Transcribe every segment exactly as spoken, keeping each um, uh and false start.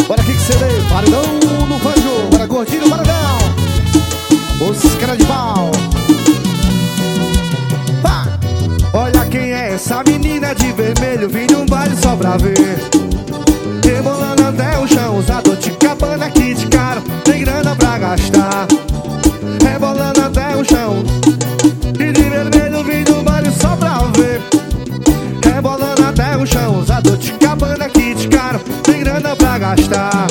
Bora aqui que você vê, paredão no fanjo. Bora gordinho no paredão. Os caras de pau. Ah! Olha quem é essa menina de vermelho. Vim num baile só pra ver, rebolando até o chão. Usador de cabana aqui de cara, tem grana pra gastar. Rebolando até o chão. E de vermelho vim num baile só pra ver, rebolando até o chão. Usador de cabana aqui de cara, tem grana pra gastar.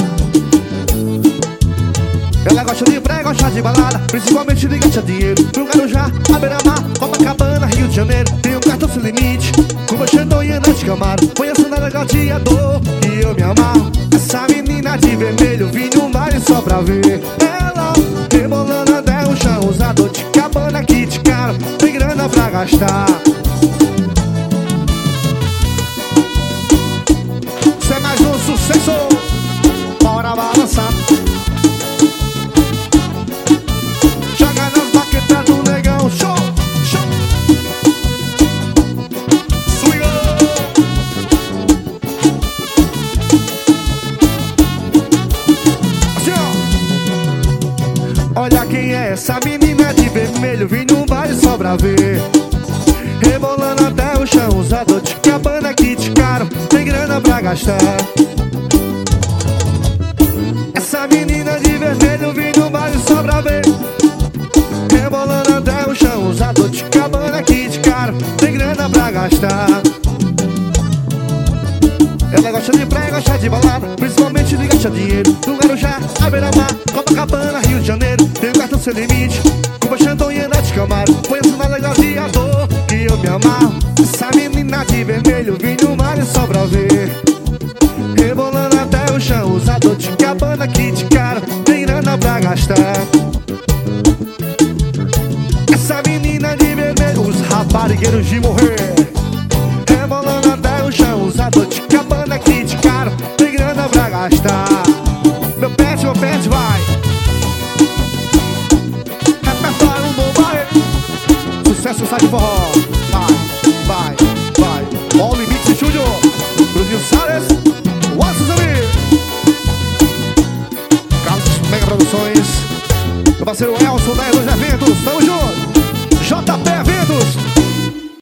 Ela gosta de praia, gosta de balada, principalmente de gastar dinheiro no Guarujá, a beira-mar, Copacabana, Rio de Janeiro. Tem um cartão sem limite, com meu Xandão e Ana de Camaro. Conheço nada gladiador, que eu me amarro. Essa menina de vermelho, vim num baile só pra ver ela rebolando até o chão. Usador de cabana aqui de cara, tem grana pra gastar. Isso é mais um sucesso, bora balançar. Joga nas baquetas do negão, show, show. Swing. Assim, ó. Olha quem é essa menina de vermelho. Vim num baile só pra ver, rebolando até o chão. Usador de cabana aqui de cara, tem grana pra gastar. Essa menina de vermelho, vim num baile só pra ver, rebolando até o chão. Usador de cabana aqui de cara, tem grana pra gastar. Ela gosta de praia, gosta de balada, principalmente de gastar dinheiro no Guarujá, a beira-mar, Copacabana, Rio de Janeiro. Tem um cartão sem limite, com meu Xandão e Ana de Camaro. Conheço nada gladiador, que eu me amarro. Essa menina de vermelho, vim num baile só pra ver, rebolando até o chão. Usador de cabana aqui de cara, tem grana pra gastar. Essa menina de vermelho, os raparigueiros de morrer, rebolando até o chão. Usador de cabana aqui de cara, tem grana pra gastar. Meu pet, meu pet, vai. Repertório do baile, sucesso sai de forró. Vai, vai, vai. All Mix Júnior, Bruninho Salles, Watson Zamir, Carlos Mega Produções, meu parceiro Elson da Elogia